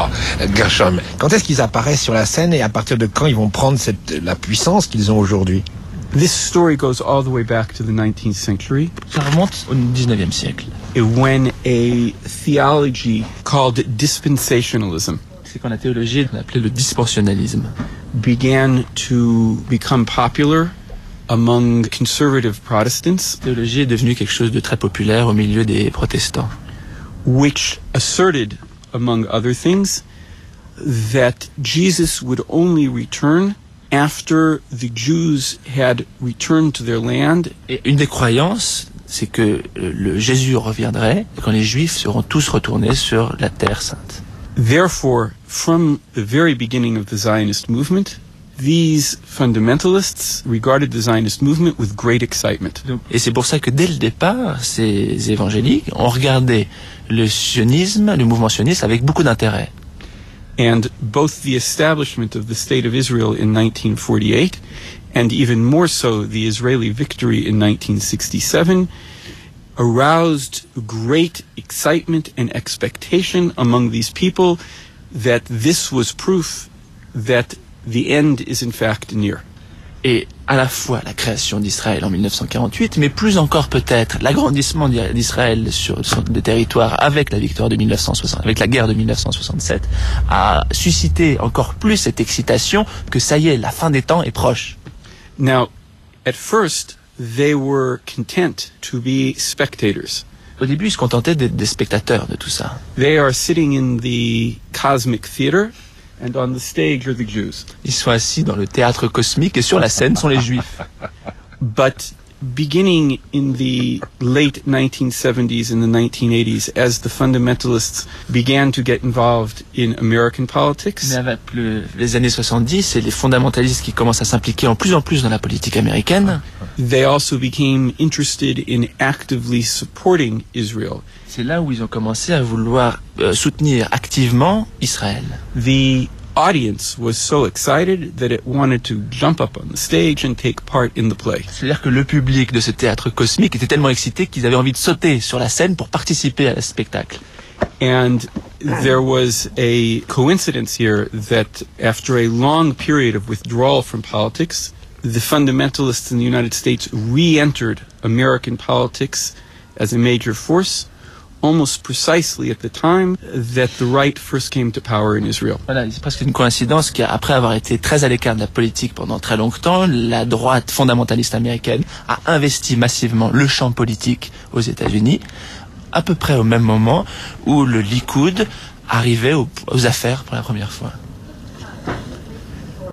3, Gershom. Quand est-ce qu'ils apparaissent sur la scène et à partir de quand ils vont prendre la puissance qu'ils ont aujourd'hui? This story goes all the way back to the 19th century. Ça remonte au 19e siècle. When a theology called dispensationalism C'est quand la théologie qu'on appelait le dispensationalisme began to become popular among conservative Protestants, La théologie est devenue quelque chose de très populaire au milieu des protestants, which asserted, among other things, that Jesus would only return after the Jews had returned to their land. Et une des croyances, c'est que le Jésus reviendrait quand les Juifs seront tous retournés sur la terre sainte. Therefore, from the very beginning of the Zionist movement, these fundamentalists regarded the Zionist movement with great excitement. Et c'est pour ça que dès le départ, ces évangéliques ont regardé le sionisme, le mouvement sioniste, avec beaucoup d'intérêt. And both the establishment of the State of Israel in 1948 and even more so the Israeli victory in 1967 aroused great excitement and expectation among these people that this was proof that the end is in fact near. Et à la fois la création d'Israël en 1948, mais plus encore peut-être l'agrandissement d'Israël sur des territoires avec la victoire de 1960, avec la guerre de 1967, a suscité encore plus cette excitation que ça y est, la fin des temps est proche. Now, at first, they were content to be spectators. Au début, ils se contentaient d'être des spectateurs de tout ça. They are sitting in the cosmic theater, and on the stage are the Jews. Ils sont assis dans le théâtre cosmique et sur la scène sont les Juifs. But beginning in the late 1970s and the 1980s, as the fundamentalists began to get involved in American politics, Mais avec les années 70 et les fondamentalistes qui commencent à s'impliquer en plus dans la politique américaine, they also became interested in actively supporting Israel. c'est là où ils ont commencé à vouloir soutenir activement Israël. The audience was so excited that it wanted to jump up on the stage and take part in the play. C'est-à-dire que le public de ce théâtre cosmique était tellement excité qu'ils avaient envie de sauter sur la scène pour participer à ce spectacle. And there was a coincidence here that after a long period of withdrawal from politics, the fundamentalists in the United States re-entered American politics as a major force, almost precisely at the time that the right first came to power in Israel. Voilà, c'est presque une coïncidence qu'après avoir été très à l'écart de la politique pendant très longtemps, la droite fondamentaliste américaine a investi massivement le champ politique aux États-Unis, à peu près au même moment où le Likoud arrivait aux affaires pour la première fois.